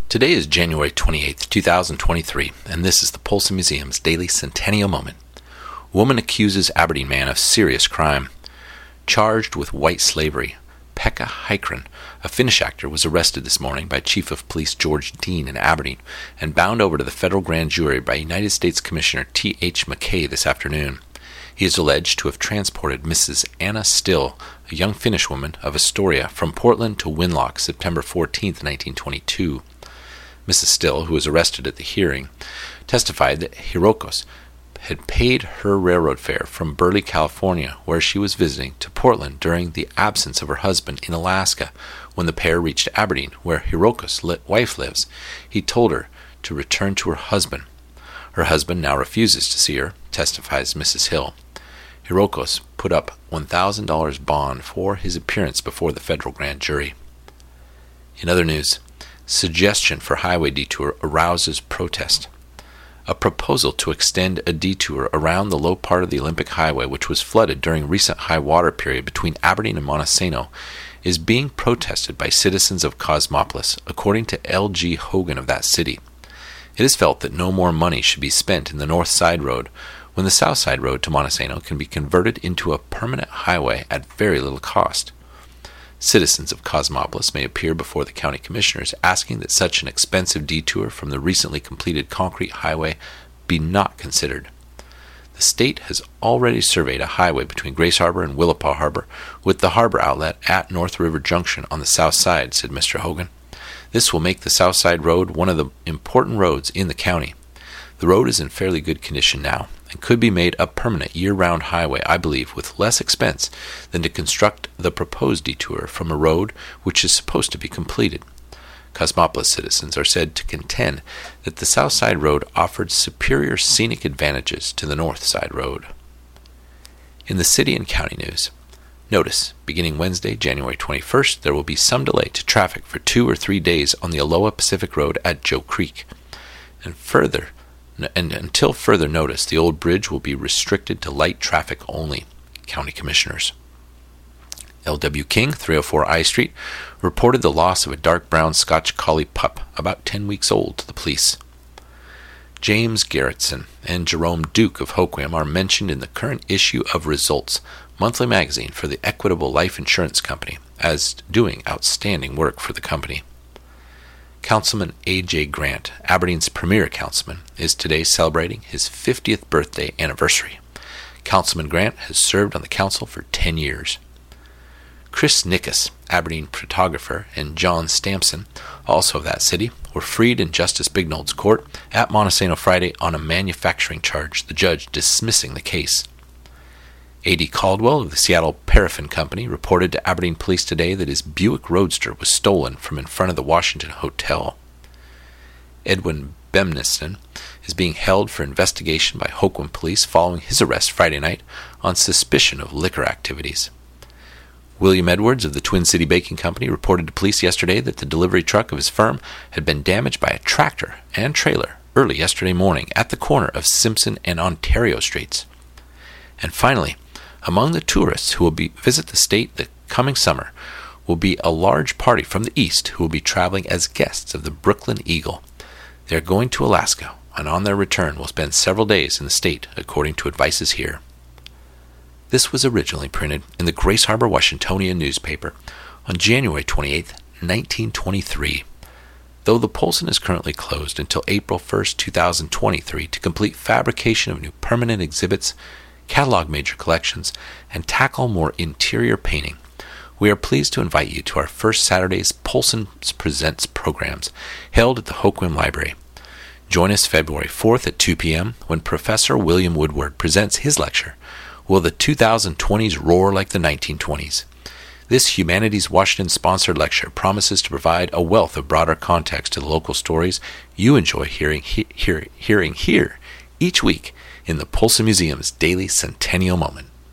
Today is January 28th, 2023, and this is the Polson Museum's Daily Centennial Moment. Woman accuses Aberdeen man of serious crime. Charged with white slavery, Pekka Häkkinen, a Finnish actor, was arrested this morning by Chief of Police George Dean in Aberdeen and bound over to the federal grand jury by United States Commissioner T.H. McKay this afternoon. He is alleged to have transported Mrs. Anna Still, a young Finnish woman of Astoria, from Portland to Winlock September 14, 1922. Mrs. Still, who was arrested at the hearing, testified that Hirokos had paid her railroad fare from Burley, California, where she was visiting, to Portland during the absence of her husband in Alaska. When the pair reached Aberdeen, where Hirokos' wife lives, he told her to return to her husband. Her husband now refuses to see her, testifies Mrs. Hill. Hirokos put up $1,000 bond for his appearance before the federal grand jury. In other news, suggestion for highway detour arouses protest. A proposal to extend a detour around the low part of the Olympic Highway, which was flooded during recent high water period between Aberdeen and Montesano, is being protested by citizens of Cosmopolis, according to L.G. Hogan of that city. It is felt that no more money should be spent in the North Side Road when the South Side Road to Montesano can be converted into a permanent highway at very little cost. Citizens of Cosmopolis may appear before the county commissioners asking that such an expensive detour from the recently completed concrete highway be not considered. The state has already surveyed a highway between Grace Harbor and Willapa Harbor, with the harbor outlet at North River Junction on the south side, said Mr. Hogan. This will make the South Side Road one of the important roads in the county. The road is in fairly good condition now, and could be made a permanent year-round highway, I believe, with less expense than to construct the proposed detour from a road which is supposed to be completed. Cosmopolis citizens are said to contend that the South Side Road offered superior scenic advantages to the North Side Road. In the city and county news, notice, beginning Wednesday, January 21st, there will be some delay to traffic for 2 or 3 days on the Aloha Pacific Road at Joe Creek. And until further notice, the old bridge will be restricted to light traffic only. County Commissioners. L.W. King, 304 I Street, reported the loss of a dark brown Scotch Collie pup, about 10 weeks old, to the police. James Garretson and Jerome Duke of Hoquiam are mentioned in the current issue of Results, monthly magazine for the Equitable Life Insurance Company, as doing outstanding work for the company. Councilman A.J. Grant, Aberdeen's premier councilman, is today celebrating his 50th birthday anniversary. Councilman Grant has served on the council for 10 years. Chris Nickus, Aberdeen photographer, and John Stampson, also of that city, were freed in Justice Bignold's court at Montesano Friday on a manufacturing charge, the judge dismissing the case. A.D. Caldwell of the Seattle Paraffin Company reported to Aberdeen police today that his Buick Roadster was stolen from in front of the Washington Hotel. Edwin Bemniston is being held for investigation by Hoquiam police following his arrest Friday night on suspicion of liquor activities. William Edwards of the Twin City Baking Company reported to police yesterday that the delivery truck of his firm had been damaged by a tractor and trailer early yesterday morning at the corner of Simpson and Ontario Streets. And finally, among the tourists who will visit the state the coming summer will be a large party from the east who will be traveling as guests of the Brooklyn Eagle. They are going to Alaska, and on their return will spend several days in the state, according to advices here. This was originally printed in the Grace Harbor Washingtonian newspaper on January 28, 1923. Though the Polson is currently closed until April 1, 2023 to complete fabrication of new permanent exhibits, catalog major collections, and tackle more interior painting, we are pleased to invite you to our first Saturday's Polson Presents programs held at the Hoquiam Library. Join us February 4th at 2 p.m. when Professor William Woodward presents his lecture, Will the 2020s Roar Like the 1920s? This Humanities Washington-sponsored lecture promises to provide a wealth of broader context to the local stories you enjoy hearing here each week in the Polson Museum's Daily Centennial Moment.